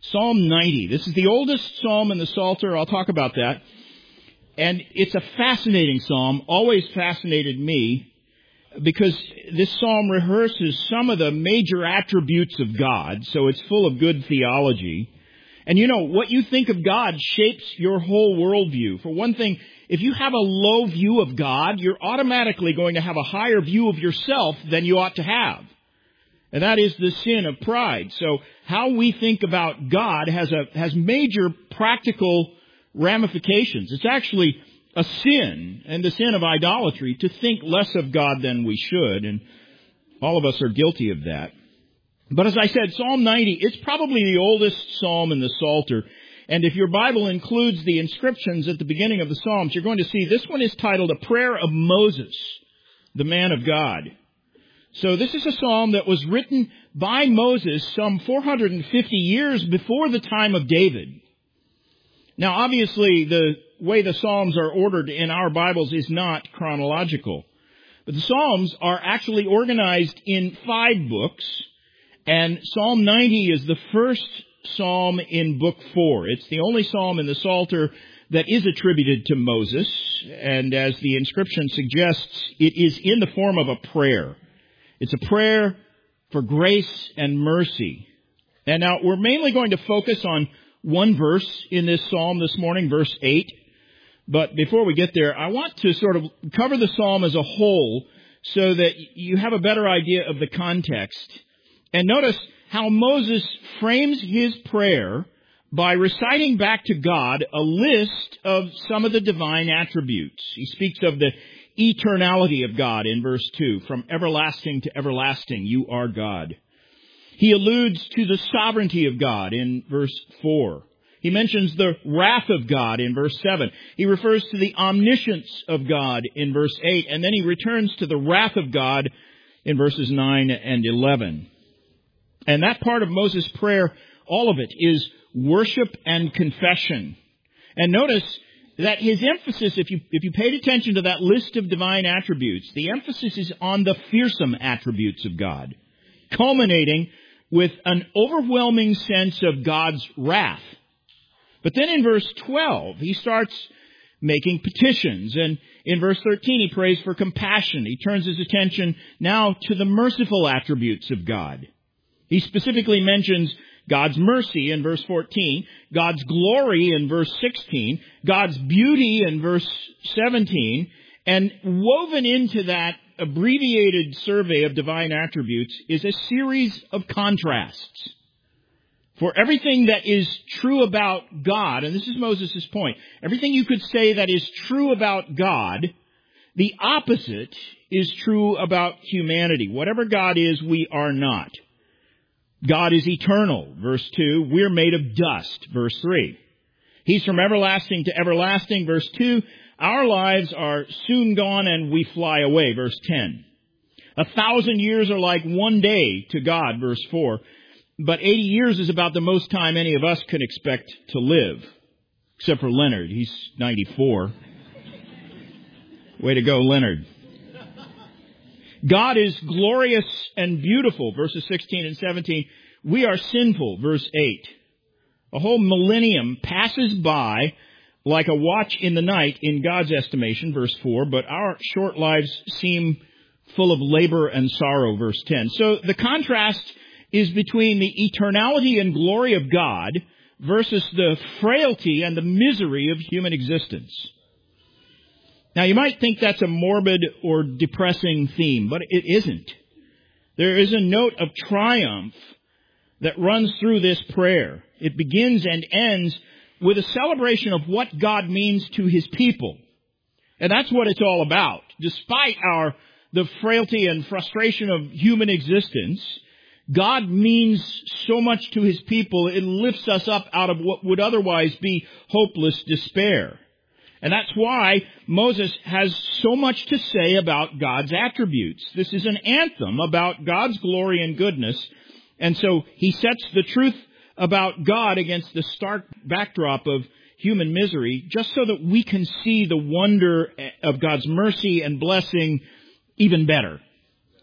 Psalm 90. This is the oldest psalm in the Psalter. I'll talk about that. And it's a fascinating psalm, always fascinated me, because this psalm rehearses some of the major attributes of God, so it's full of good theology. And you know, what you think of God shapes your whole worldview. For one thing, if you have a low view of God, you're automatically going to have a higher view of yourself than you ought to have. And that is the sin of pride. So how we think about God has major practical ramifications. It's actually a sin, and the sin of idolatry, to think less of God than we should. And all of us are guilty of that. But as I said, Psalm 90, it's probably the oldest psalm in the Psalter. And if your Bible includes the inscriptions at the beginning of the Psalms, you're going to see this one is titled A Prayer of Moses, the man of God. So this is a psalm that was written by Moses some 450 years before the time of David. Now, obviously, the way the Psalms are ordered in our Bibles is not chronological. But the Psalms are actually organized in 5 books, and Psalm 90 is the first psalm in Book 4. It's the only psalm in the Psalter that is attributed to Moses, and as the inscription suggests, it is in the form of a prayer. It's a prayer for grace and mercy. And now we're mainly going to focus on one verse in this psalm this morning, verse 8. But before we get there, I want to sort of cover the psalm as a whole so that you have a better idea of the context. And notice how Moses frames his prayer by reciting back to God a list of some of the divine attributes. He speaks of the eternality of God in verse 2. From everlasting to everlasting, you are God. He alludes to the sovereignty of God in verse 4. He mentions the wrath of God in verse 7. He refers to the omniscience of God in verse 8. And then he returns to the wrath of God in verses 9 and 11. And that part of Moses' prayer, all of it, is worship and confession. And notice that his emphasis, if you paid attention to that list of divine attributes, the emphasis is on the fearsome attributes of God, culminating with an overwhelming sense of God's wrath. But then in verse 12, he starts making petitions. And in verse 13, he prays for compassion. He turns his attention now to the merciful attributes of God. He specifically mentions God's mercy in verse 14, God's glory in verse 16, God's beauty in verse 17, and woven into that abbreviated survey of divine attributes is a series of contrasts. For everything that is true about God, and this is Moses' point, everything you could say that is true about God, the opposite is true about humanity. Whatever God is, we are not. God is eternal, verse 2. We're made of dust, verse 3. He's from everlasting to everlasting, verse 2. Our lives are soon gone and we fly away, verse 10. 1,000 years are like one day to God, verse 4. But 80 years is about the most time any of us can expect to live. Except for Leonard. He's 94. Way to go, Leonard. God is glorious and beautiful, verses 16 and 17. We are sinful, verse 8. A whole millennium passes by like a watch in the night in God's estimation, verse 4, but our short lives seem full of labor and sorrow, verse 10. So the contrast is between the eternality and glory of God versus the frailty and the misery of human existence. Now, you might think that's a morbid or depressing theme, but it isn't. There is a note of triumph that runs through this prayer. It begins and ends with a celebration of what God means to His people. And that's what it's all about. Despite the frailty and frustration of human existence, God means so much to His people, it lifts us up out of what would otherwise be hopeless despair. And that's why Moses has so much to say about God's attributes. This is an anthem about God's glory and goodness. And so he sets the truth about God against the stark backdrop of human misery, just so that we can see the wonder of God's mercy and blessing even better.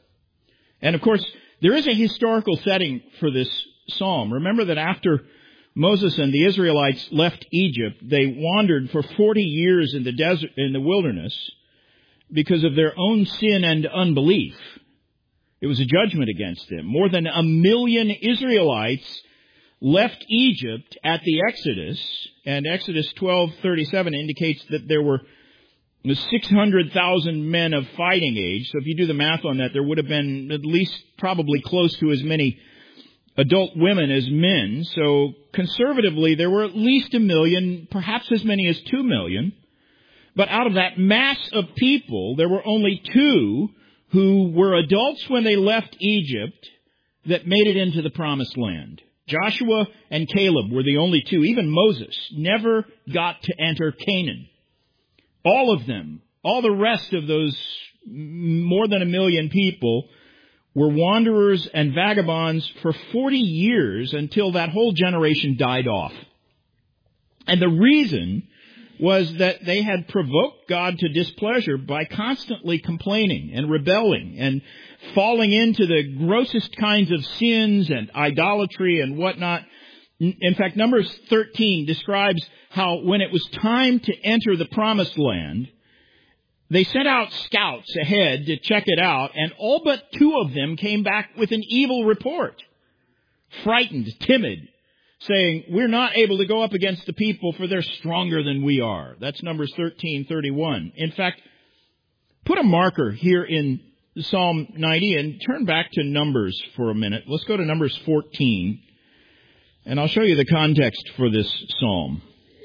And of course, there is a historical setting for this psalm. Remember that after Moses and the Israelites left Egypt, they wandered for 40 years in the desert, in the wilderness, because of their own sin and unbelief. It was a judgment against them. More than 1 million Israelites left Egypt at the Exodus, and Exodus 12:37 indicates that there were 600,000 men of fighting age. So if you do the math on that, there would have been at least probably close to as many adult women as men. So conservatively, there were at least 1 million, perhaps as many as 2 million. But out of that mass of people, there were only 2 who were adults when they left Egypt that made it into the Promised Land. Joshua and Caleb were the only 2. Even Moses never got to enter Canaan. All of them, all the rest of those more than 1 million people were wanderers and vagabonds for 40 years until that whole generation died off. And the reason was that they had provoked God to displeasure by constantly complaining and rebelling and falling into the grossest kinds of sins and idolatry and whatnot. In fact, Numbers 13 describes how when it was time to enter the Promised Land, they sent out scouts ahead to check it out, and all but 2 of them came back with an evil report. Frightened, timid, saying, we're not able to go up against the people for they're stronger than we are. That's Numbers 13:31. In fact, put a marker here in Psalm 90 and turn back to Numbers for a minute. Let's go to Numbers 14, and I'll show you the context for this psalm.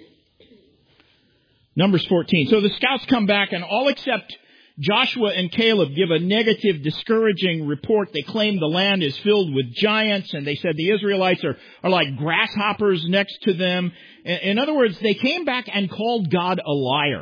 Numbers 14. So the scouts come back, and all except Joshua and Caleb give a negative, discouraging report. They claim the land is filled with giants, and they said the Israelites are like grasshoppers next to them. In other words, they came back and called God a liar.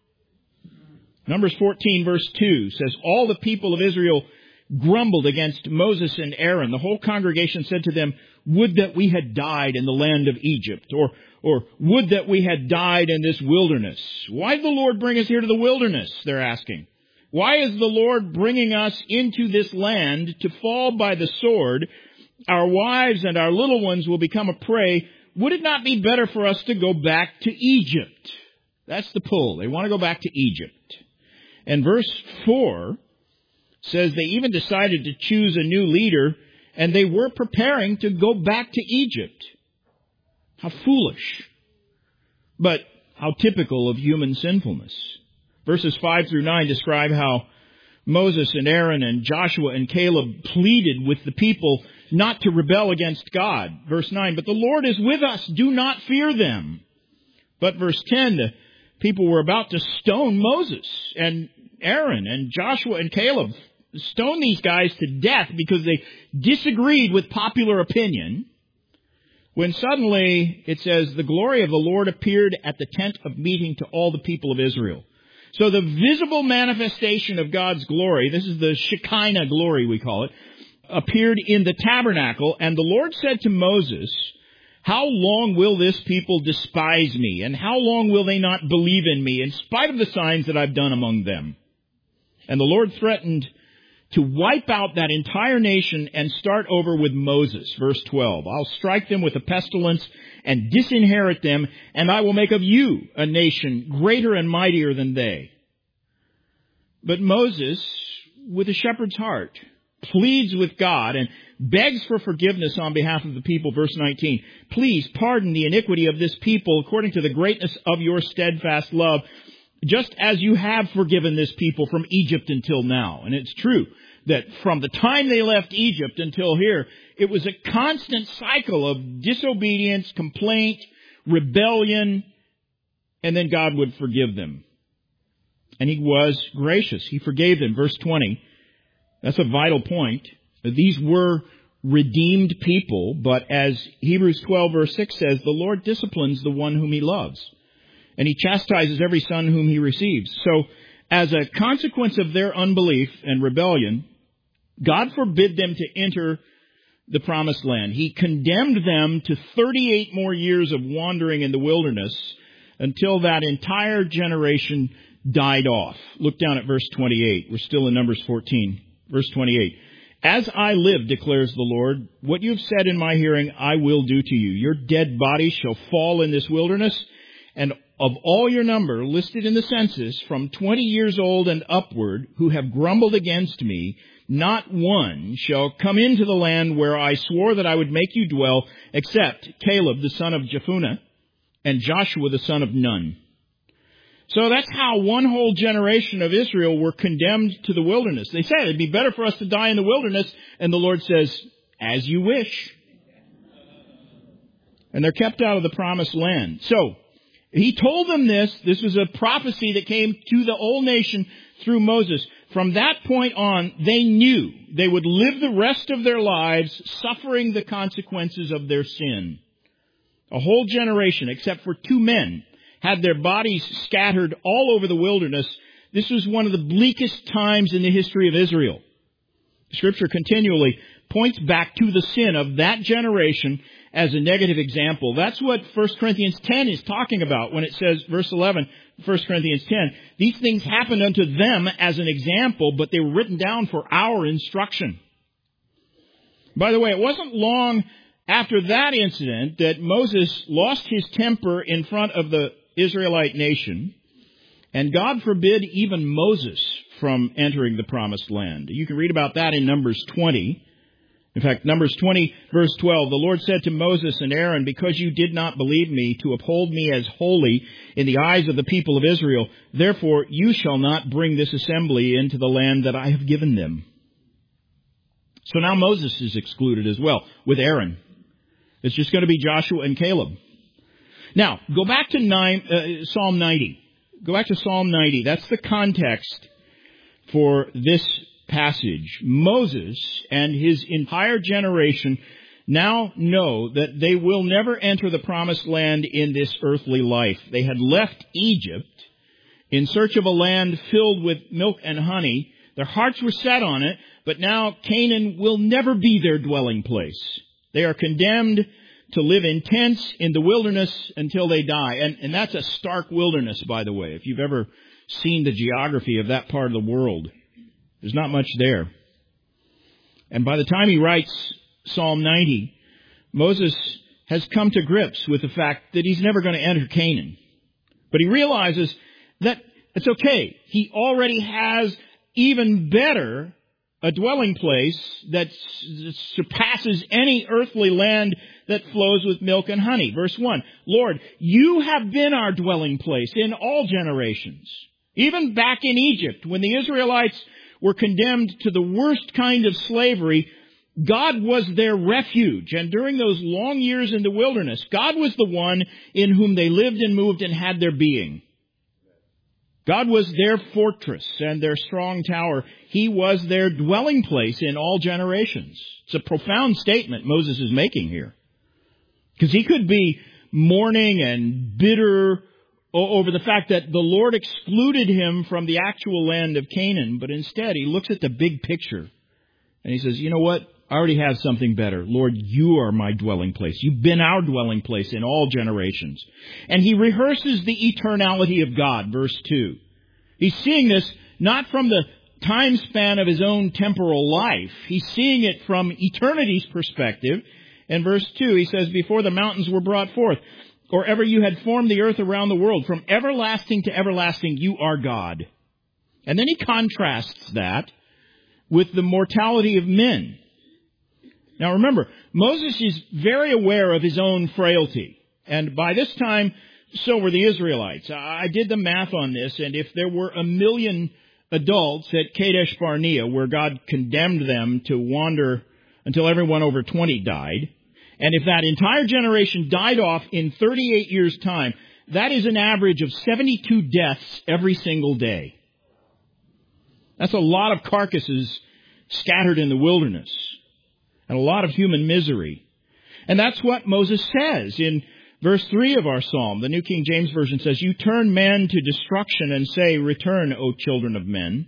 Numbers 14, verse 2 says, all the people of Israel grumbled against Moses and Aaron. The whole congregation said to them, would that we had died in the land of Egypt, or would that we had died in this wilderness. Why did the Lord bring us here to the wilderness, they're asking. Why is the Lord bringing us into this land to fall by the sword? Our wives and our little ones will become a prey. Would it not be better for us to go back to Egypt? That's the pull. They want to go back to Egypt. And verse 4 says they even decided to choose a new leader, and they were preparing to go back to Egypt. How foolish, but how typical of human sinfulness. Verses 5 through 9 describe how Moses and Aaron and Joshua and Caleb pleaded with the people not to rebel against God. Verse 9, but the Lord is with us, do not fear them. But verse 10, the people were about to stone Moses and Aaron and Joshua and Caleb, stone these guys to death because they disagreed with popular opinion. When suddenly, it says, the glory of the Lord appeared at the tent of meeting to all the people of Israel. So the visible manifestation of God's glory, this is the Shekinah glory we call it, appeared in the tabernacle. And the Lord said to Moses, how long will this people despise me? And how long will they not believe in me in spite of the signs that I've done among them? And the Lord threatened to wipe out that entire nation and start over with Moses. Verse 12, I'll strike them with a pestilence and disinherit them, and I will make of you a nation greater and mightier than they. But Moses, with a shepherd's heart, pleads with God and begs for forgiveness on behalf of the people. Verse 19, please pardon the iniquity of this people according to the greatness of your steadfast love, just as you have forgiven this people from Egypt until now. And it's true that from the time they left Egypt until here, it was a constant cycle of disobedience, complaint, rebellion, and then God would forgive them. And He was gracious. He forgave them. Verse 20, that's a vital point. These were redeemed people, but as Hebrews 12 verse 6 says, the Lord disciplines the one whom He loves, and He chastises every son whom He receives. So, as a consequence of their unbelief and rebellion, God forbid them to enter the Promised Land. He condemned them to 38 more years of wandering in the wilderness until that entire generation died off. Look down at verse 28. We're still in Numbers 14. Verse 28. As I live, declares the Lord, what you have said in my hearing I will do to you. Your dead bodies shall fall in this wilderness, and of all your number listed in the census, from 20 years old and upward, who have grumbled against me, not one shall come into the land where I swore that I would make you dwell, except Caleb the son of Jephunneh and Joshua the son of Nun. So that's how one whole generation of Israel were condemned to the wilderness. They said it'd be better for us to die in the wilderness, and the Lord says, as you wish. And they're kept out of the promised land. So, He told them this. This was a prophecy that came to the whole nation through Moses. From that point on, they knew they would live the rest of their lives suffering the consequences of their sin. A whole generation, except for 2 men, had their bodies scattered all over the wilderness. This was one of the bleakest times in the history of Israel. Scripture continually points back to the sin of that generation as a negative example. That's what 1 Corinthians 10 is talking about when it says, verse 11, 1 Corinthians 10, these things happened unto them as an example, but they were written down for our instruction. By the way, it wasn't long after that incident that Moses lost his temper in front of the Israelite nation, and God forbid even Moses from entering the promised land. You can read about that in Numbers 20. In fact, Numbers 20, verse 12, the Lord said to Moses and Aaron, because you did not believe me to uphold me as holy in the eyes of the people of Israel, therefore you shall not bring this assembly into the land that I have given them. So now Moses is excluded as well, with Aaron. It's just going to be Joshua and Caleb. Now, go back to Psalm 90. Go back to Psalm 90. That's the context for this passage. Moses and his entire generation now know that they will never enter the promised land in this earthly life. They had left Egypt in search of a land filled with milk and honey. Their hearts were set on it, but now Canaan will never be their dwelling place. They are condemned to live in tents in the wilderness until they die. And that's a stark wilderness, by the way, if you've ever seen the geography of that part of the world. There's not much there. And by the time he writes Psalm 90, Moses has come to grips with the fact that he's never going to enter Canaan. But he realizes that it's okay. He already has even better a dwelling place that surpasses any earthly land that flows with milk and honey. Verse 1, Lord, you have been our dwelling place in all generations. Even back in Egypt, when the Israelites were condemned to the worst kind of slavery, God was their refuge. And during those long years in the wilderness, God was the one in whom they lived and moved and had their being. God was their fortress and their strong tower. He was their dwelling place in all generations. It's a profound statement Moses is making here. Because he could be mourning and bitter over the fact that the Lord excluded him from the actual land of Canaan, but instead he looks at the big picture and he says, you know what? I already have something better. Lord, you are my dwelling place. You've been our dwelling place in all generations. And he rehearses the eternality of God, verse 2. He's seeing this not from the time span of his own temporal life. He's seeing it from eternity's perspective. In verse 2, he says, before the mountains were brought forth, or ever you had formed the earth around the world, from everlasting to everlasting, you are God. And then he contrasts that with the mortality of men. Now remember, Moses is very aware of his own frailty. And by this time, so were the Israelites. I did the math on this, and if there were 1 million adults at Kadesh Barnea, where God condemned them to wander until everyone over 20 died, and if that entire generation died off in 38 years' time, that is an average of 72 deaths every single day. That's a lot of carcasses scattered in the wilderness, and a lot of human misery. And that's what Moses says in verse 3 of our psalm. The New King James Version says, you turn men to destruction and say, return, O children of men.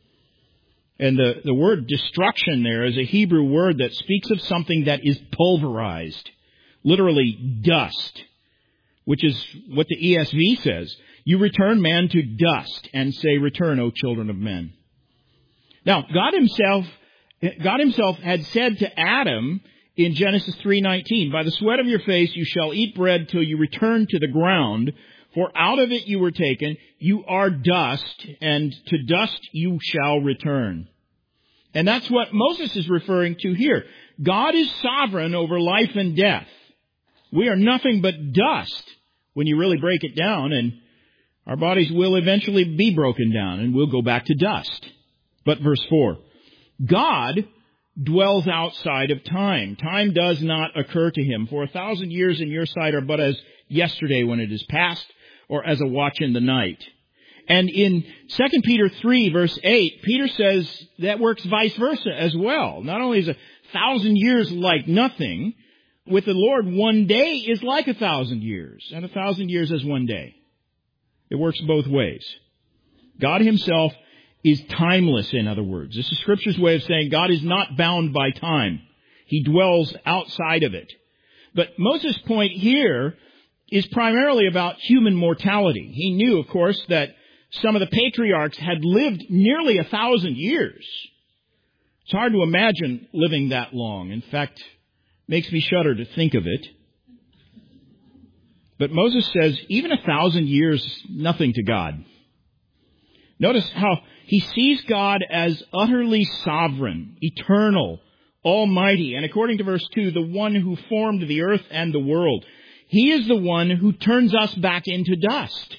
And the word destruction there is a Hebrew word that speaks of something that is pulverized, literally dust, which is what the ESV says. You return man to dust and say, return, O children of men. Now, God himself God himself had said to Adam in Genesis 3:19, by the sweat of your face you shall eat bread till you return to the ground, for out of it you were taken, you are dust, and to dust you shall return. And that's what Moses is referring to here. God is sovereign over life and death. We are nothing but dust when you really break it down, and our bodies will eventually be broken down, and we'll go back to dust. But verse 4, God dwells outside of time. Time does not occur to him. For 1,000 years in your sight are but as yesterday when it is past, or as a watch in the night. And in 2 Peter 3, verse 8, Peter says that works vice versa as well. Not only is 1,000 years like nothing, with the Lord 1 day is like 1,000 years, and 1,000 years as 1 day. It works both ways. God himself is timeless, in other words. This is Scripture's way of saying God is not bound by time. He dwells outside of it. But Moses' point here is primarily about human mortality. He knew, of course, that some of the patriarchs had lived nearly 1,000 years. It's hard to imagine living that long. In fact, it makes me shudder to think of it. But Moses says, even 1,000 years is nothing to God. Notice how he sees God as utterly sovereign, eternal, almighty, and according to verse 2, the one who formed the earth and the world. He is the one who turns us back into dust.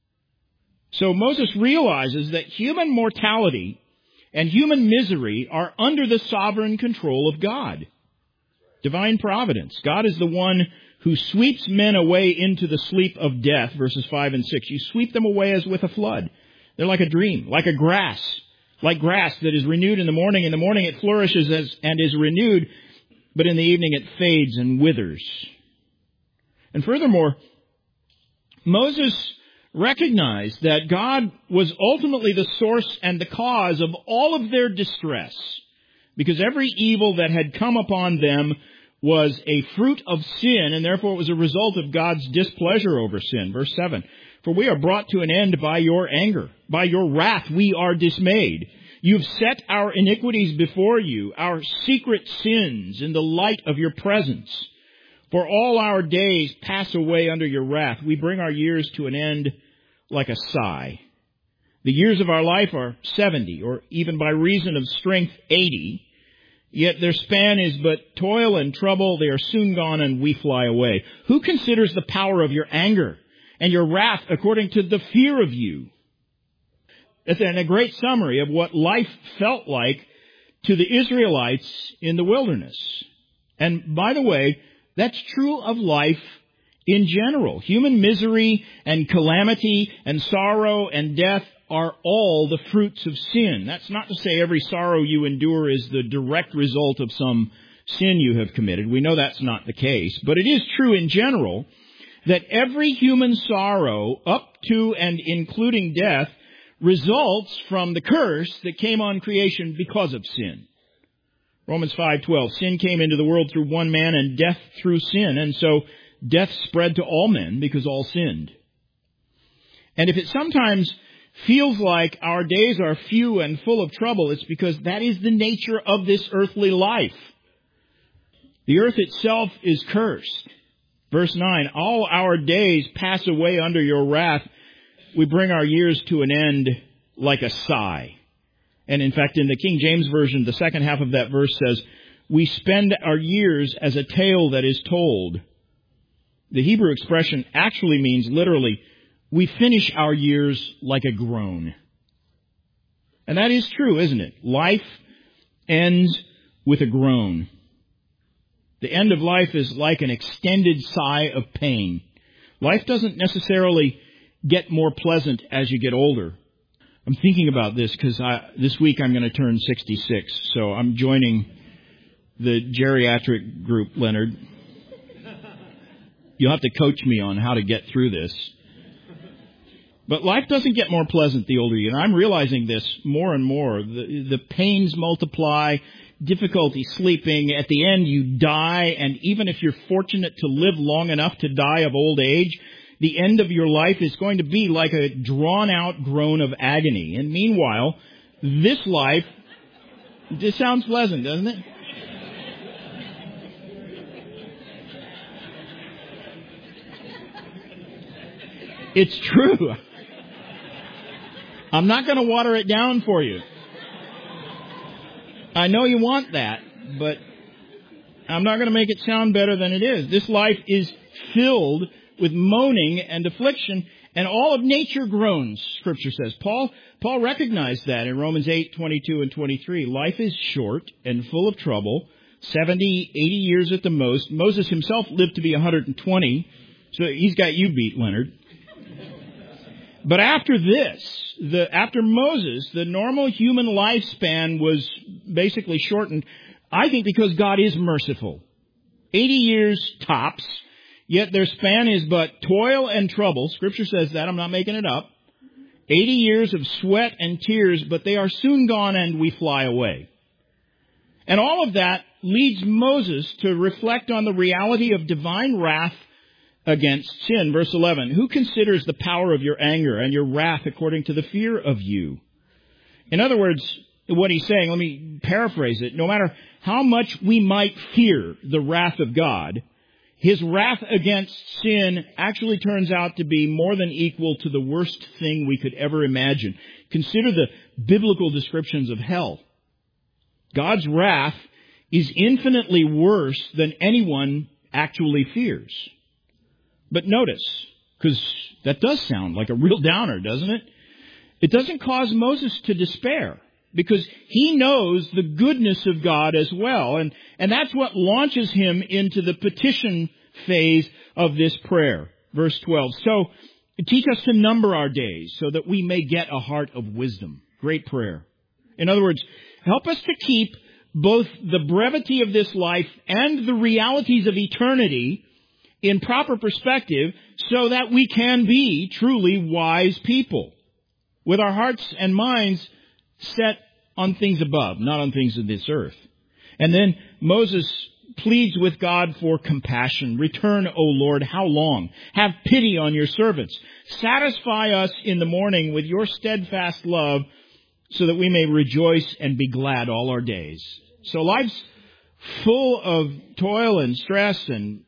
So Moses realizes that human mortality and human misery are under the sovereign control of God. Divine providence. God is the one who sweeps men away into the sleep of death, verses 5 and 6. You sweep them away as with a flood. They're like a dream, like grass that is renewed in the morning. In the morning it flourishes and is renewed, but in the evening it fades and withers. And furthermore, Moses recognized that God was ultimately the source and the cause of all of their distress, because every evil that had come upon them was a fruit of sin, and therefore it was a result of God's displeasure over sin. Verse 7, for we are brought to an end by your anger. By your wrath we are dismayed. You've set our iniquities before you, our secret sins in the light of your presence. For all our days pass away under your wrath. We bring our years to an end like a sigh. The years of our life are 70, or even by reason of strength 80. Yet their span is but toil and trouble. They are soon gone and we fly away. Who considers the power of your anger and your wrath according to the fear of you? That's a great summary of what life felt like to the Israelites in the wilderness. And by the way, that's true of life in general. Human misery and calamity and sorrow and death are all the fruits of sin. That's not to say every sorrow you endure is the direct result of some sin you have committed. We know that's not the case. But it is true in general that every human sorrow, up to and including death, results from the curse that came on creation because of sin. Romans 5:12, sin came into the world through one man and death through sin. And so death spread to all men because all sinned. And if it sometimes feels like our days are few and full of trouble, it's because that is the nature of this earthly life. The earth itself is cursed. Verse 9, all our days pass away under your wrath. We bring our years to an end like a sigh. And in fact, in the King James Version, the second half of that verse says, we spend our years as a tale that is told. The Hebrew expression actually means literally, we finish our years like a groan. And that is true, isn't it? Life ends with a groan. The end of life is like an extended sigh of pain. Life doesn't necessarily get more pleasant as you get older. I'm thinking about this because this week I'm going to turn 66, so I'm joining the geriatric group, Leonard. You'll have to coach me on how to get through this. But life doesn't get more pleasant the older you get. And I'm realizing this more and more. The pains multiply, difficulty sleeping. At the end, you die. And even if you're fortunate to live long enough to die of old age, the end of your life is going to be like a drawn-out groan of agony. And meanwhile, this life This sounds pleasant, doesn't it? It's true. I'm not going to water it down for you. I know you want that, but I'm not going to make it sound better than it is. This life is filled with moaning and affliction, and all of nature groans, Scripture says. Paul recognized that in Romans 8:22 and 23. Life is short and full of trouble, 70, 80 years at the most. Moses himself lived to be 120, so he's got you beat, Leonard. But after Moses, the normal human lifespan was basically shortened, I think because God is merciful. 80 years tops, yet their span is but toil and trouble. Scripture says that, I'm not making it up. 80 years of sweat and tears, but they are soon gone and we fly away. And all of that leads Moses to reflect on the reality of divine wrath against sin. Verse 11, who considers the power of your anger and your wrath according to the fear of you? In other words, what he's saying, let me paraphrase it. No matter how much we might fear the wrath of God, His wrath against sin actually turns out to be more than equal to the worst thing we could ever imagine. Consider the biblical descriptions of hell. God's wrath is infinitely worse than anyone actually fears. But notice, because that does sound like a real downer, doesn't it? It doesn't cause Moses to despair, because he knows the goodness of God as well. And that's what launches him into the petition phase of this prayer. Verse 12. So, teach us to number our days so that we may get a heart of wisdom. Great prayer. In other words, help us to keep both the brevity of this life and the realities of eternity in proper perspective so that we can be truly wise people with our hearts and minds set on things above, not on things of this earth. And then Moses pleads with God for compassion. Return, O Lord, how long? Have pity on your servants. Satisfy us in the morning with your steadfast love so that we may rejoice and be glad all our days. So life's full of toil and stress and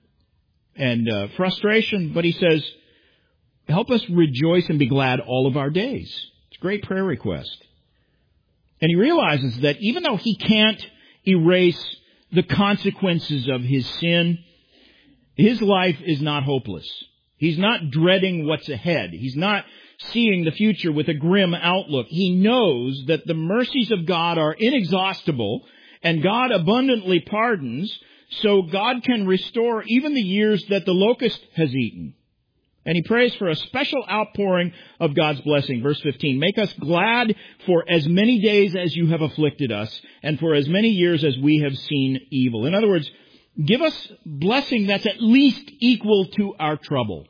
frustration, but he says, help us rejoice and be glad all of our days. It's a great prayer request. And he realizes that even though he can't erase the consequences of his sin, his life is not hopeless. He's not dreading what's ahead. He's not seeing the future with a grim outlook. He knows that the mercies of God are inexhaustible and God abundantly pardons, so God can restore even the years that the locust has eaten. And he prays for a special outpouring of God's blessing. Verse 15, make us glad for as many days as you have afflicted us, and for as many years as we have seen evil. In other words, give us blessing that's at least equal to our trouble.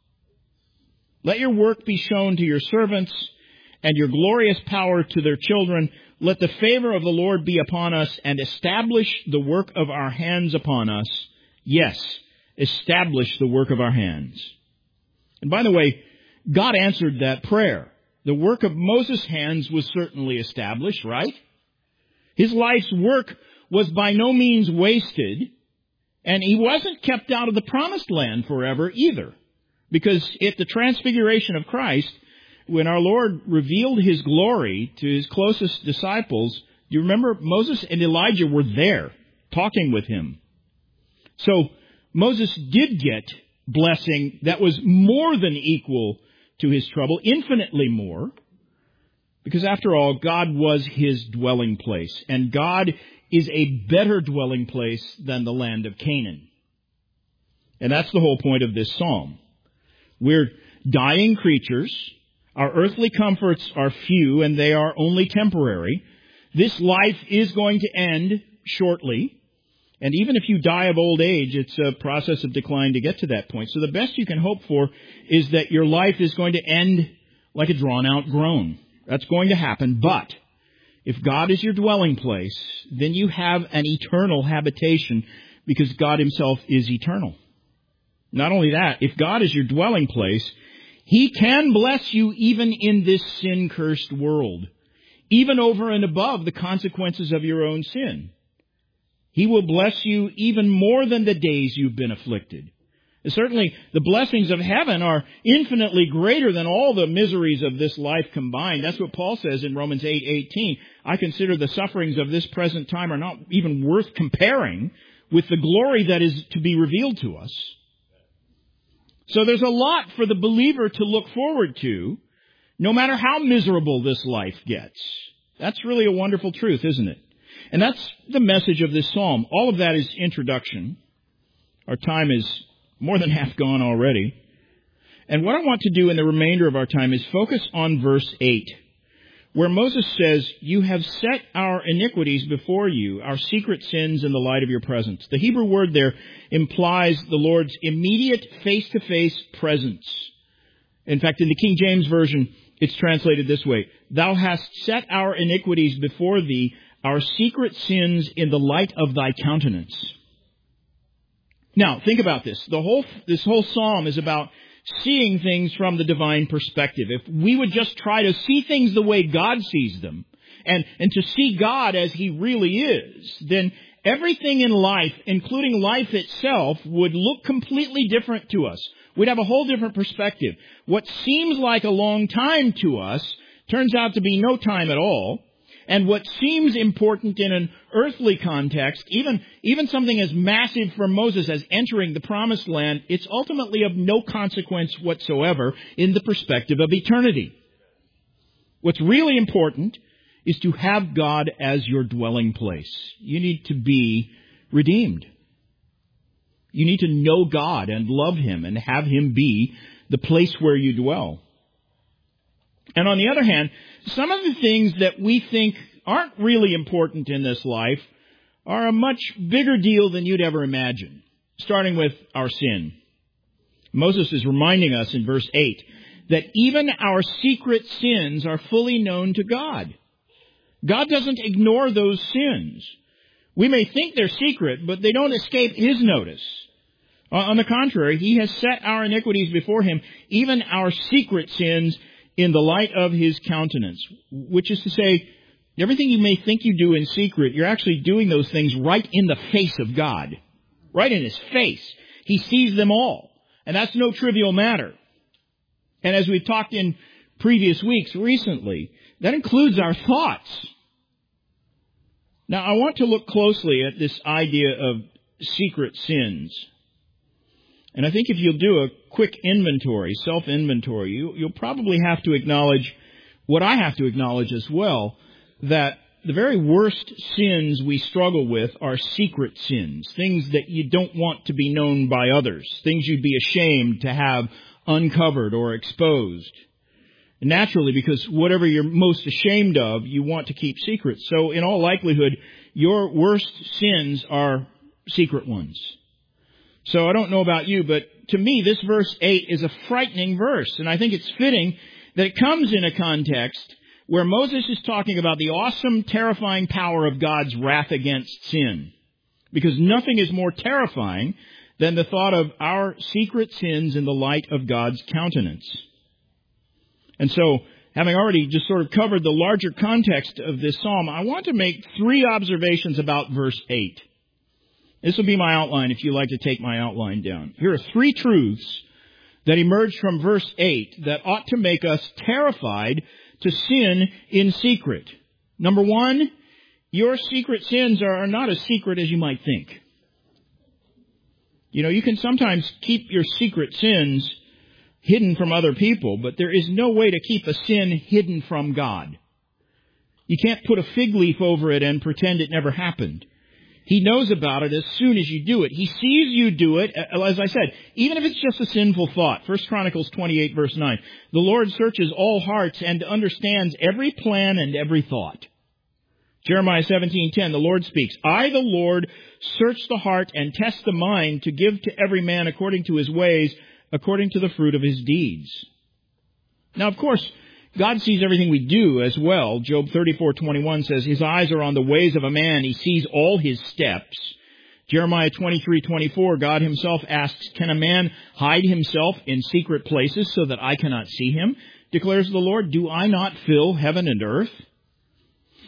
Let your work be shown to your servants, and your glorious power to their children. Let the favor of the Lord be upon us, and establish the work of our hands upon us. Yes, establish the work of our hands. And by the way, God answered that prayer. The work of Moses' hands was certainly established, right? His life's work was by no means wasted, and he wasn't kept out of the promised land forever either. Because at the transfiguration of Christ, when our Lord revealed his glory to his closest disciples, you remember Moses and Elijah were there talking with him. So Moses did get blessing that was more than equal to his trouble, infinitely more, because after all, God was his dwelling place, and God is a better dwelling place than the land of Canaan. And that's the whole point of this psalm. We're dying creatures. Our earthly comforts are few, and they are only temporary. This life is going to end shortly. And even if you die of old age, it's a process of decline to get to that point. So the best you can hope for is that your life is going to end like a drawn-out groan. That's going to happen. But if God is your dwelling place, then you have an eternal habitation because God himself is eternal. Not only that, if God is your dwelling place, he can bless you even in this sin-cursed world. even over and above the consequences of your own sin. He will bless you even more than the days you've been afflicted. Certainly, the blessings of heaven are infinitely greater than all the miseries of this life combined. That's what Paul says in Romans 8:18. I consider the sufferings of this present time are not even worth comparing with the glory that is to be revealed to us. So there's a lot for the believer to look forward to, no matter how miserable this life gets. That's really a wonderful truth, isn't it? And that's the message of this psalm. All of that is introduction. Our time is more than half gone already. And what I want to do in the remainder of our time is focus on verse 8, where Moses says, "You have set our iniquities before you, our secret sins in the light of your presence." The Hebrew word there implies the Lord's immediate face-to-face presence. In fact, in the King James Version, it's translated this way: "Thou hast set our iniquities before thee, our secret sins in the light of thy countenance." Now, think about this. This whole psalm is about seeing things from the divine perspective. If we would just try to see things the way God sees them, and to see God as He really is, then everything in life, including life itself, would look completely different to us. We'd have a whole different perspective. What seems like a long time to us turns out to be no time at all. And what seems important in an earthly context, even something as massive for Moses as entering the promised land, it's ultimately of no consequence whatsoever in the perspective of eternity. What's really important is to have God as your dwelling place. You need to be redeemed. You need to know God and love Him and have Him be the place where you dwell. And on the other hand, some of the things that we think aren't really important in this life are a much bigger deal than you'd ever imagine, starting with our sin. Moses is reminding us in verse 8 that even our secret sins are fully known to God. God doesn't ignore those sins. We may think they're secret, but they don't escape His notice. On the contrary, He has set our iniquities before Him, even our secret sins, in the light of His countenance, which is to say, everything you may think you do in secret, you're actually doing those things right in the face of God. Right in His face. He sees them all. And that's no trivial matter. And as we've talked in previous weeks recently, that includes our thoughts. Now, I want to look closely at this idea of secret sins. And I think if you'll do a quick inventory, self-inventory, you'll probably have to acknowledge what I have to acknowledge as well, that the very worst sins we struggle with are secret sins, things that you don't want to be known by others, things you'd be ashamed to have uncovered or exposed. Naturally, because whatever you're most ashamed of, you want to keep secret. So in all likelihood, your worst sins are secret ones. So I don't know about you, but to me, this verse 8 is a frightening verse. And I think it's fitting that it comes in a context where Moses is talking about the awesome, terrifying power of God's wrath against sin. Because nothing is more terrifying than the thought of our secret sins in the light of God's countenance. And so, having already just sort of covered the larger context of this psalm, I want to make 3 observations about verse 8. This will be my outline if you like to take my outline down. Here are 3 truths that emerge from verse 8 that ought to make us terrified to sin in secret. Number 1, your secret sins are not as secret as you might think. You know, you can sometimes keep your secret sins hidden from other people, but there is no way to keep a sin hidden from God. You can't put a fig leaf over it and pretend it never happened. He knows about it as soon as you do it. He sees you do it, as I said, even if it's just a sinful thought. 1 Chronicles 28, verse 9. The Lord searches all hearts and understands every plan and every thought. Jeremiah 17:10, the Lord speaks, I, the Lord, search the heart and test the mind to give to every man according to his ways, according to the fruit of his deeds. Now, of course, God sees everything we do as well. Job 34:21 says, His eyes are on the ways of a man. He sees all his steps. Jeremiah 23:24, God Himself asks, Can a man hide himself in secret places so that I cannot see him? Declares the Lord, Do I not fill heaven and earth?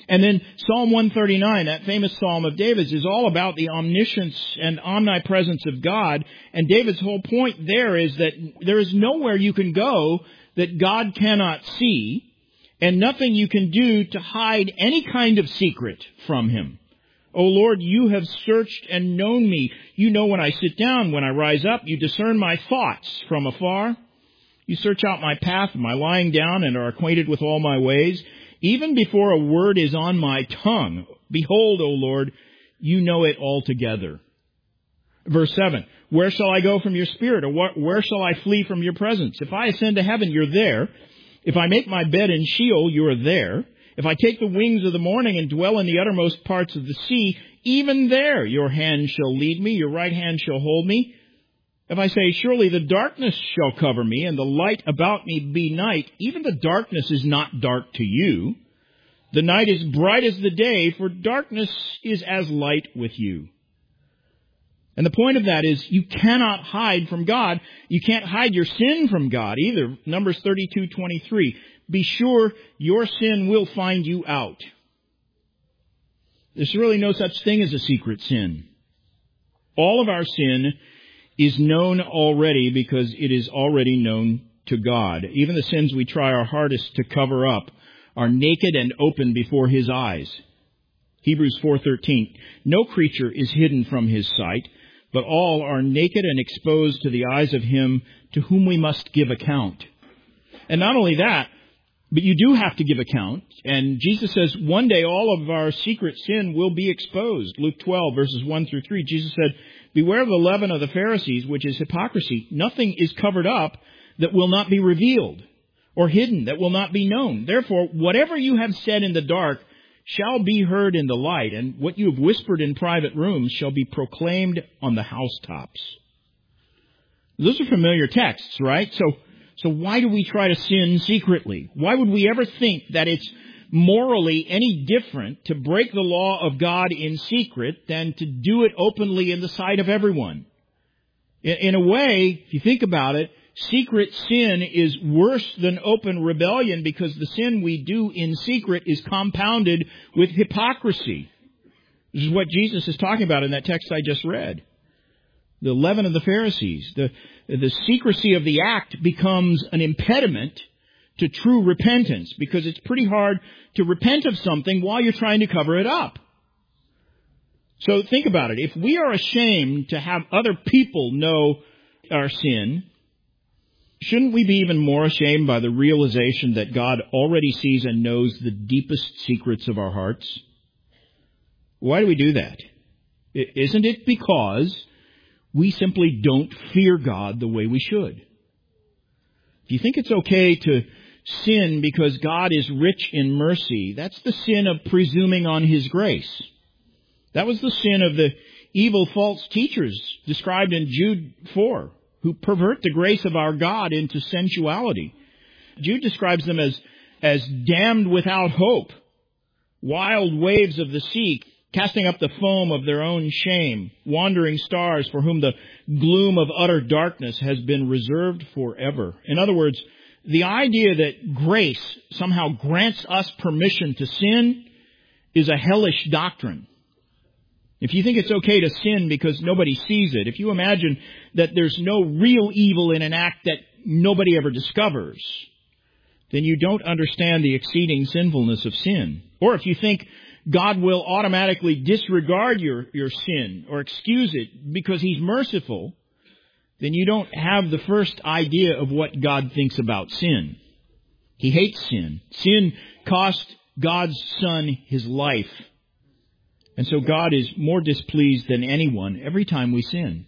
And then Psalm 139, that famous Psalm of David's, is all about the omniscience and omnipresence of God. And David's whole point there is that there is nowhere you can go that God cannot see, and nothing you can do to hide any kind of secret from Him. O Lord, you have searched and known me. You know when I sit down, when I rise up. You discern my thoughts from afar. You search out my path and my lying down and are acquainted with all my ways. Even before a word is on my tongue, behold, O Lord, you know it altogether. Verse 7, where shall I go from your spirit, or where shall I flee from your presence? If I ascend to heaven, you're there. If I make my bed in Sheol, you are there. If I take the wings of the morning and dwell in the uttermost parts of the sea, even there your hand shall lead me, your right hand shall hold me. If I say, surely the darkness shall cover me, and the light about me be night, even the darkness is not dark to you. The night is bright as the day, for darkness is as light with you. And the point of that is you cannot hide from God. You can't hide your sin from God either. Numbers 32:23. Be sure your sin will find you out. There's really no such thing as a secret sin. All of our sin is known already because it is already known to God. Even the sins we try our hardest to cover up are naked and open before His eyes. Hebrews 4:13. No creature is hidden from His sight, but all are naked and exposed to the eyes of Him to whom we must give account. And not only that, but you do have to give account. And Jesus says one day all of our secret sin will be exposed. Luke 12, verses 1 through 3, Jesus said, beware of the leaven of the Pharisees, which is hypocrisy. Nothing is covered up that will not be revealed, or hidden that will not be known. Therefore, whatever you have said in the dark shall be heard in the light, and what you have whispered in private rooms shall be proclaimed on the housetops. Those are familiar texts, right? So why do we try to sin secretly? Why would we ever think that it's morally any different to break the law of God in secret than to do it openly in the sight of everyone? In a way, if you think about it, secret sin is worse than open rebellion because the sin we do in secret is compounded with hypocrisy. This is what Jesus is talking about in that text I just read. The leaven of the Pharisees. The secrecy of the act becomes an impediment to true repentance because it's pretty hard to repent of something while you're trying to cover it up. So think about it. If we are ashamed to have other people know our sin, shouldn't we be even more ashamed by the realization that God already sees and knows the deepest secrets of our hearts? Why do we do that? Isn't it because we simply don't fear God the way we should? If you think it's okay to sin because God is rich in mercy, that's the sin of presuming on His grace. That was the sin of the evil false teachers described in Jude 4, who pervert the grace of our God into sensuality. Jude describes them as damned without hope, wild waves of the sea, casting up the foam of their own shame, wandering stars for whom the gloom of utter darkness has been reserved forever. In other words, the idea that grace somehow grants us permission to sin is a hellish doctrine. If you think it's okay to sin because nobody sees it, if you imagine that there's no real evil in an act that nobody ever discovers, then you don't understand the exceeding sinfulness of sin. Or if you think God will automatically disregard your sin or excuse it because He's merciful, then you don't have the first idea of what God thinks about sin. He hates sin. Sin cost God's Son His life. And so God is more displeased than anyone every time we sin.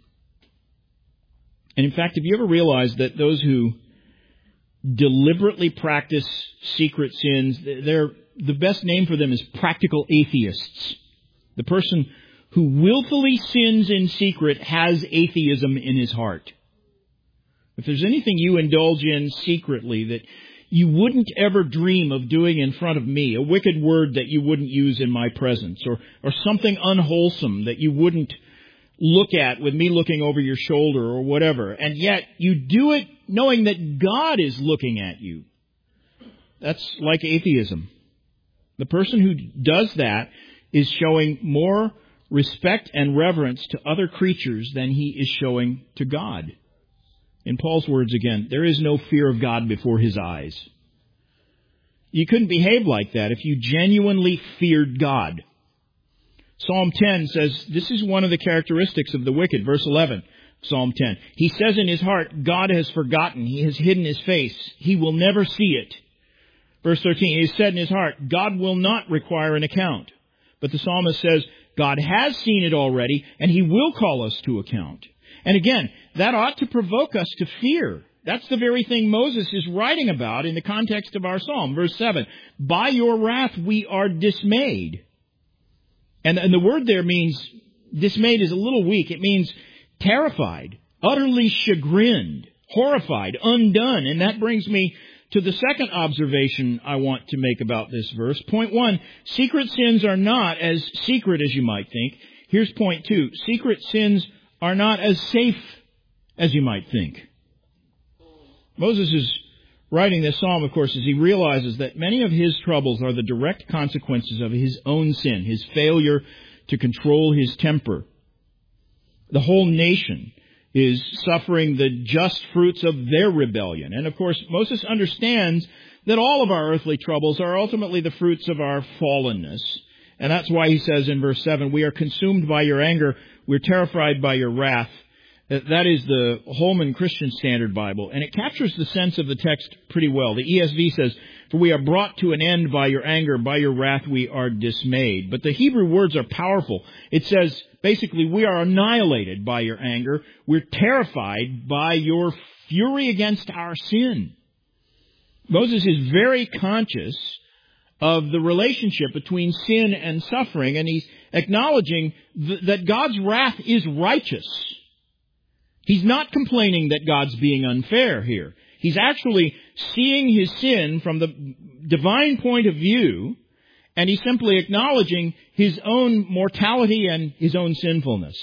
And in fact, have you ever realized that those who deliberately practice secret sins, the best name for them is practical atheists. The person who willfully sins in secret has atheism in his heart. If there's anything you indulge in secretly that you wouldn't ever dream of doing in front of me, a wicked word that you wouldn't use in my presence, or something unwholesome that you wouldn't look at with me looking over your shoulder or whatever, and yet you do it knowing that God is looking at you, that's like atheism. The person who does that is showing more respect and reverence to other creatures than he is showing to God. In Paul's words again, there is no fear of God before his eyes. You couldn't behave like that if you genuinely feared God. Psalm 10 says this is one of the characteristics of the wicked. Verse 11, Psalm 10. He says in his heart, God has forgotten. He has hidden his face. He will never see it. Verse 13, he said in his heart, God will not require an account. But the psalmist says, God has seen it already, and he will call us to account. And again, that ought to provoke us to fear. That's the very thing Moses is writing about in the context of our psalm. Verse 7, by your wrath we are dismayed. And the word there means, dismayed is a little weak. It means terrified, utterly chagrined, horrified, undone. And that brings me to the second observation I want to make about this verse. Point 1, secret sins are not as secret as you might think. Here's point 2, secret sins are not as safe as you might think. Moses is writing this psalm, of course, as he realizes that many of his troubles are the direct consequences of his own sin, his failure to control his temper. The whole nation is suffering the just fruits of their rebellion. And of course, Moses understands that all of our earthly troubles are ultimately the fruits of our fallenness. And that's why he says in verse 7, we are consumed by your anger, we're terrified by your wrath. That is the Holman Christian Standard Bible, and it captures the sense of the text pretty well. The ESV says, for we are brought to an end by your anger, by your wrath we are dismayed. But the Hebrew words are powerful. It says, basically, we are annihilated by your anger. We're terrified by your fury against our sin. Moses is very conscious of the relationship between sin and suffering, and he's acknowledging that God's wrath is righteous. He's not complaining that God's being unfair here. He's actually seeing his sin from the divine point of view, and he's simply acknowledging his own mortality and his own sinfulness.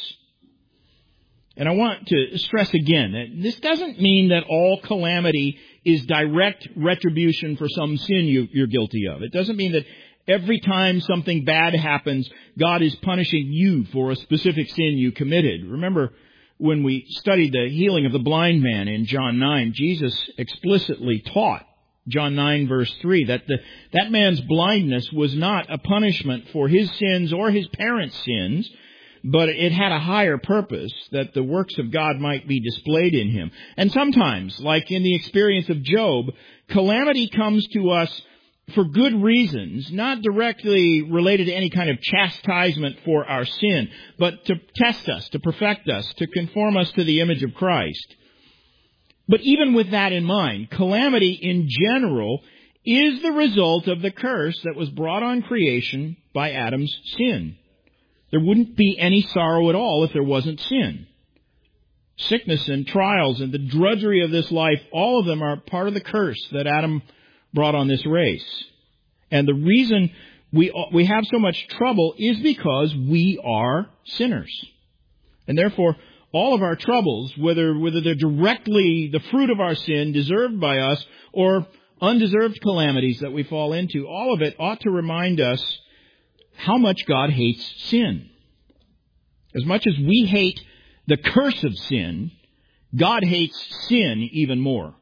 And I want to stress again that this doesn't mean that all calamity is direct retribution for some sin you're guilty of. It doesn't mean that every time something bad happens, God is punishing you for a specific sin you committed. Remember, when we studied the healing of the blind man in John 9, Jesus explicitly taught, John 9 verse 3, that man's blindness was not a punishment for his sins or his parents' sins, but it had a higher purpose, that the works of God might be displayed in him. And sometimes, like in the experience of Job, calamity comes to us for good reasons, not directly related to any kind of chastisement for our sin, but to test us, to perfect us, to conform us to the image of Christ. But even with that in mind, calamity in general is the result of the curse that was brought on creation by Adam's sin. There wouldn't be any sorrow at all if there wasn't sin. Sickness and trials and the drudgery of this life, all of them are part of the curse that Adam brought on this race. And the reason we have so much trouble is because we are sinners. And therefore, all of our troubles, whether they're directly the fruit of our sin, deserved by us, or undeserved calamities that we fall into, all of it ought to remind us how much God hates sin. As much as we hate the curse of sin, God hates sin even more.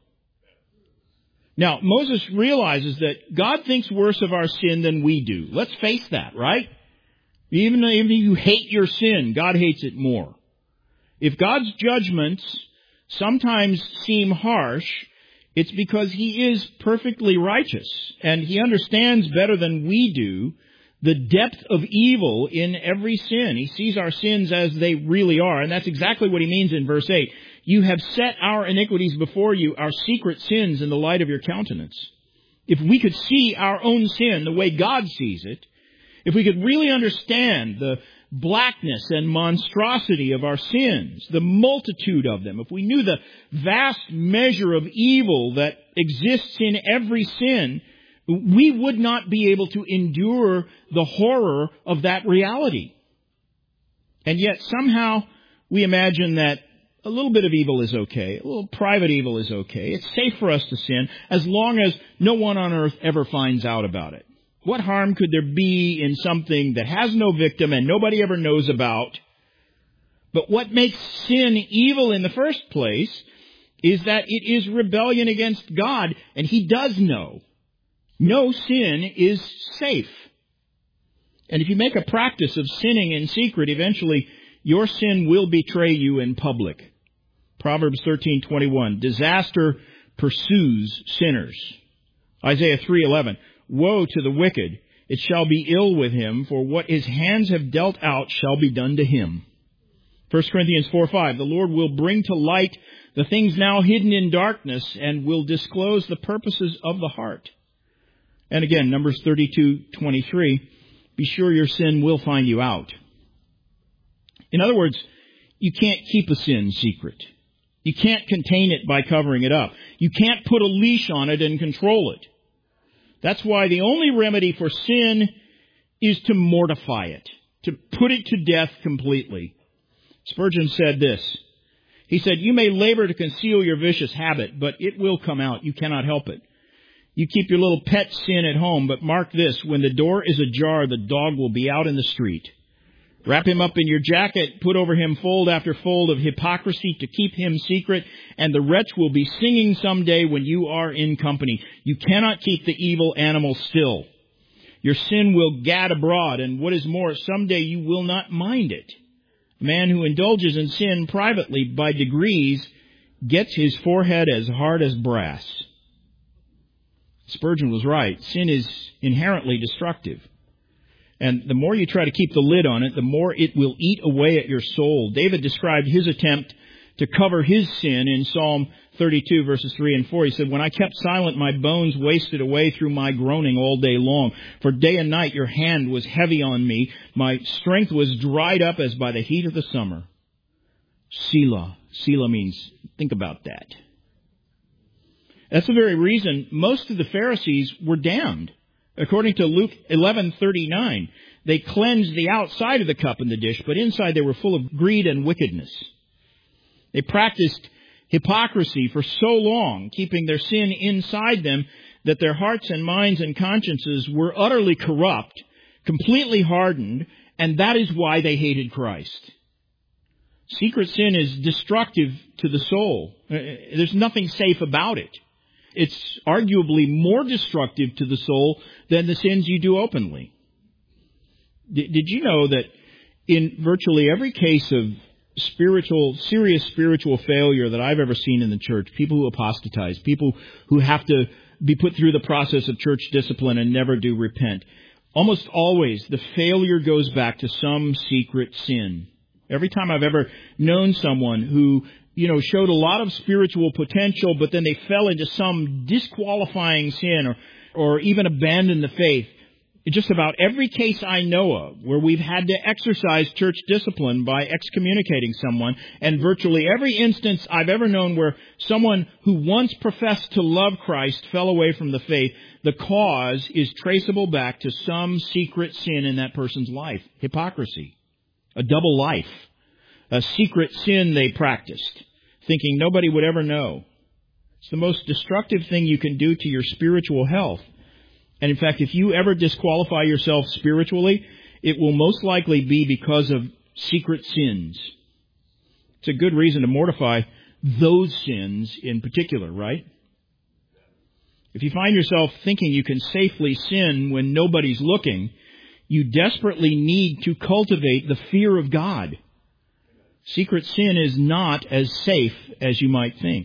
Now, Moses realizes that God thinks worse of our sin than we do. Let's face that, right? Even if you hate your sin, God hates it more. If God's judgments sometimes seem harsh, it's because He is perfectly righteous, and He understands better than we do the depth of evil in every sin. He sees our sins as they really are, and that's exactly what He means in verse 8. You have set our iniquities before you, our secret sins in the light of your countenance. If we could see our own sin the way God sees it, if we could really understand the blackness and monstrosity of our sins, the multitude of them, if we knew the vast measure of evil that exists in every sin, we would not be able to endure the horror of that reality. And yet somehow we imagine that a little bit of evil is okay. A little private evil is okay. It's safe for us to sin as long as no one on earth ever finds out about it. What harm could there be in something that has no victim and nobody ever knows about? But what makes sin evil in the first place is that it is rebellion against God, and He does know. No sin is safe. And if you make a practice of sinning in secret, eventually your sin will betray you in public. Proverbs 13:21, disaster pursues sinners. Isaiah 3:11, woe to the wicked, it shall be ill with him, for what his hands have dealt out shall be done to him. 1 Corinthians 4:5, the Lord will bring to light the things now hidden in darkness and will disclose the purposes of the heart. And again, Numbers 32:23, be sure your sin will find you out. In other words, you can't keep a sin secret. You can't contain it by covering it up. You can't put a leash on it and control it. That's why the only remedy for sin is to mortify it, to put it to death completely. Spurgeon said this. He said, you may labor to conceal your vicious habit, but it will come out. You cannot help it. You keep your little pet sin at home, but mark this, when the door is ajar, the dog will be out in the street. Wrap him up in your jacket, put over him fold after fold of hypocrisy to keep him secret, and the wretch will be singing someday when you are in company. You cannot keep the evil animal still. Your sin will gad abroad, and what is more, someday you will not mind it. A man who indulges in sin privately by degrees gets his forehead as hard as brass. Spurgeon was right. Sin is inherently destructive. And the more you try to keep the lid on it, the more it will eat away at your soul. David described his attempt to cover his sin in Psalm 32, verses 3 and 4. He said, when I kept silent, my bones wasted away through my groaning all day long. For day and night your hand was heavy on me. My strength was dried up as by the heat of the summer. Selah. Selah means, think about that. That's the very reason most of the Pharisees were damned. According to Luke 11:39, they cleansed the outside of the cup and the dish, but inside they were full of greed and wickedness. They practiced hypocrisy for so long, keeping their sin inside them, that their hearts and minds and consciences were utterly corrupt, completely hardened, and that is why they hated Christ. Secret sin is destructive to the soul. There's nothing safe about it. It's arguably more destructive to the soul than the sins you do openly. Did you know that in virtually every case of serious spiritual failure that I've ever seen in the church, people who apostatize, people who have to be put through the process of church discipline and never do repent, almost always the failure goes back to some secret sin. Every time I've ever known someone who showed a lot of spiritual potential, but then they fell into some disqualifying sin or even abandoned the faith. Just about every case I know of where we've had to exercise church discipline by excommunicating someone, and virtually every instance I've ever known where someone who once professed to love Christ fell away from the faith, the cause is traceable back to some secret sin in that person's life. Hypocrisy. A double life. A secret sin they practiced, thinking nobody would ever know. It's the most destructive thing you can do to your spiritual health. And in fact, if you ever disqualify yourself spiritually, it will most likely be because of secret sins. It's a good reason to mortify those sins in particular, right? If you find yourself thinking you can safely sin when nobody's looking, you desperately need to cultivate the fear of God. Secret sin is not as safe as you might think.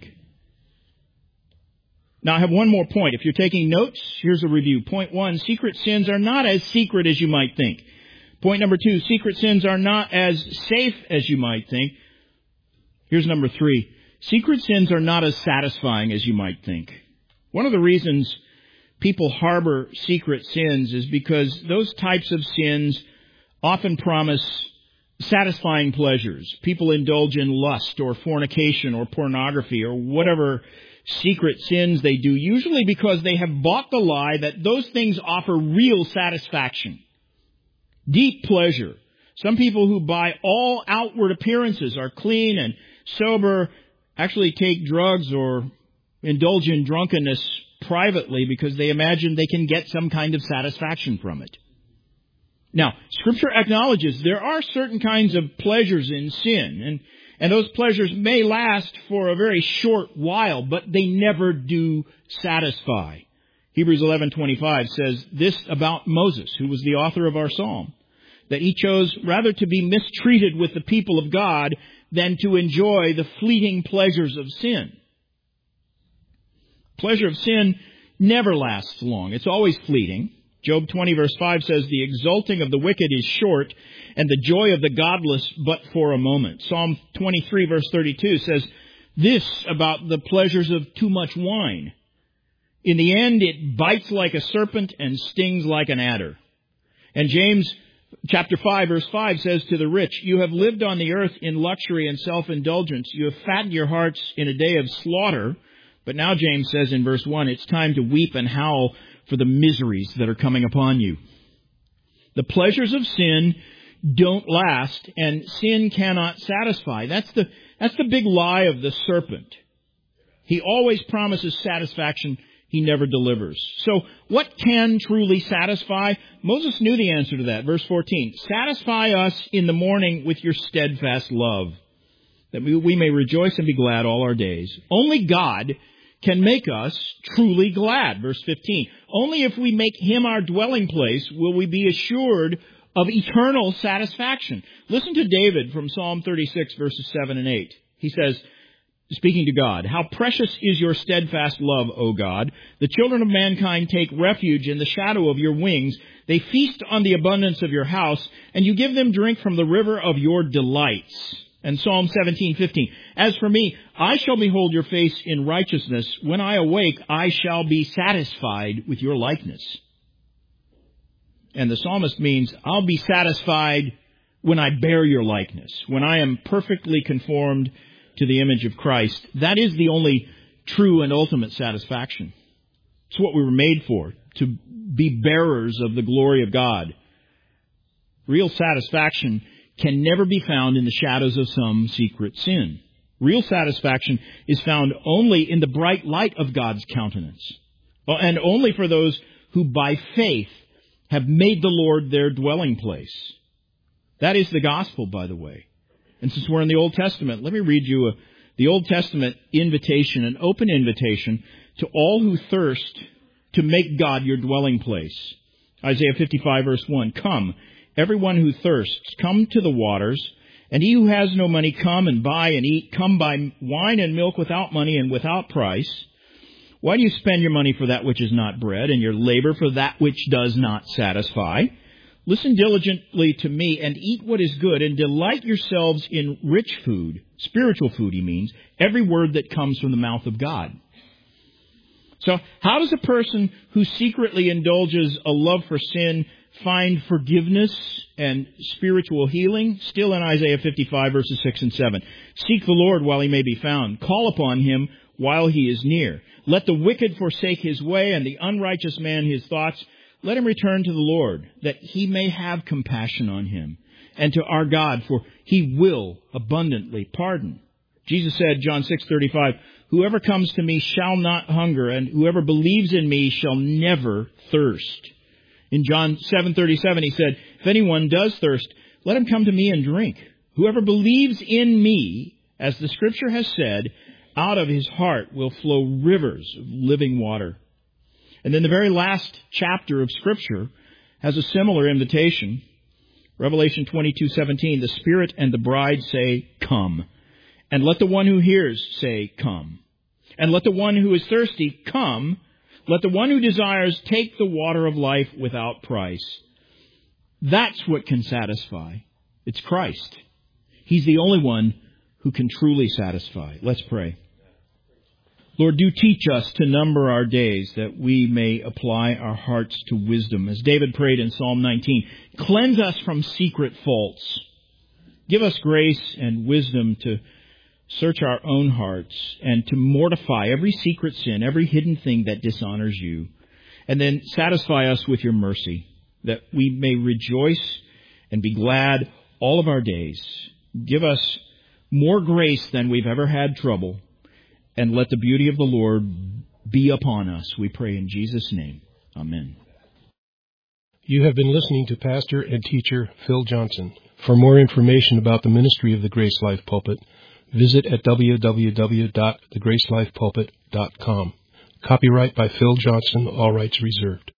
Now, I have one more point. If you're taking notes, here's a review. Point 1, secret sins are not as secret as you might think. Point number 2, secret sins are not as safe as you might think. Here's number 3, secret sins are not as satisfying as you might think. One of the reasons people harbor secret sins is because those types of sins often promise satisfying pleasures. People indulge in lust or fornication or pornography or whatever secret sins they do, usually because they have bought the lie that those things offer real satisfaction, deep pleasure. Some people who by all outward appearances are clean and sober actually take drugs or indulge in drunkenness privately because they imagine they can get some kind of satisfaction from it. Now, Scripture acknowledges there are certain kinds of pleasures in sin, and those pleasures may last for a very short while, but they never do satisfy. Hebrews 11:25 says this about Moses, who was the author of our psalm, that he chose rather to be mistreated with the people of God than to enjoy the fleeting pleasures of sin. Pleasure of sin never lasts long. It's always fleeting. Job 20 verse 5 says, the exulting of the wicked is short, and the joy of the godless but for a moment. Psalm 23 verse 32 says this about the pleasures of too much wine. In the end, it bites like a serpent and stings like an adder. And James chapter 5 verse 5 says to the rich, you have lived on the earth in luxury and self-indulgence. You have fattened your hearts in a day of slaughter. But now James says in verse 1, it's time to weep and howl for the miseries that are coming upon you. The pleasures of sin don't last, and sin cannot satisfy. That's the big lie of the serpent. He always promises satisfaction. He never delivers. So what can truly satisfy? Moses knew the answer to that. Verse 14, satisfy us in the morning with your steadfast love, that we may rejoice and be glad all our days. Only God can make us truly glad. Verse 15, only if we make Him our dwelling place will we be assured of eternal satisfaction. Listen to David from Psalm 36, verses 7 and 8. He says, speaking to God, how precious is your steadfast love, O God. The children of mankind take refuge in the shadow of your wings. They feast on the abundance of your house, and you give them drink from the river of your delights. And Psalm 17:15, as for me, I shall behold your face in righteousness. When I awake, I shall be satisfied with your likeness. And the psalmist means, I'll be satisfied when I bear your likeness, when I am perfectly conformed to the image of Christ. That is the only true and ultimate satisfaction. It's what we were made for, to be bearers of the glory of God. Real satisfaction can never be found in the shadows of some secret sin. Real satisfaction is found only in the bright light of God's countenance, and only for those who by faith have made the Lord their dwelling place. That is the gospel, by the way. And since we're in the Old Testament, let me read you the Old Testament invitation, an open invitation to all who thirst to make God your dwelling place. Isaiah 55 verse 1, come, everyone who thirsts, come to the waters, and he who has no money, come and buy and eat. Come buy wine and milk without money and without price. Why do you spend your money for that which is not bread, and your labor for that which does not satisfy? Listen diligently to me, and eat what is good, and delight yourselves in rich food, spiritual food, he means, every word that comes from the mouth of God. So how does a person who secretly indulges a love for sin find forgiveness and spiritual healing? Still in Isaiah 55, verses 6 and 7. Seek the Lord while he may be found. Call upon him while he is near. Let the wicked forsake his way, and the unrighteous man his thoughts. Let him return to the Lord, that he may have compassion on him, and to our God, for he will abundantly pardon. Jesus said, John 6:35, whoever comes to me shall not hunger, and whoever believes in me shall never thirst. In John 7:37, he said, if anyone does thirst, let him come to me and drink. Whoever believes in me, as the Scripture has said, out of his heart will flow rivers of living water. And then the very last chapter of Scripture has a similar invitation. Revelation 22:17, the Spirit and the bride say, come. And let the one who hears say, come. And let the one who is thirsty come. Let the one who desires take the water of life without price. That's what can satisfy. It's Christ. He's the only one who can truly satisfy. Let's pray. Lord, do teach us to number our days that we may apply our hearts to wisdom. As David prayed in Psalm 19, cleanse us from secret faults. Give us grace and wisdom to search our own hearts and to mortify every secret sin, every hidden thing that dishonors you. And then satisfy us with your mercy, that we may rejoice and be glad all of our days. Give us more grace than we've ever had trouble. And let the beauty of the Lord be upon us. We pray in Jesus' name. Amen. You have been listening to Pastor and Teacher Phil Johnson. For more information about the ministry of the Grace Life Pulpit, visit at www.thegracelifepulpit.com. Copyright by Phil Johnson, all rights reserved.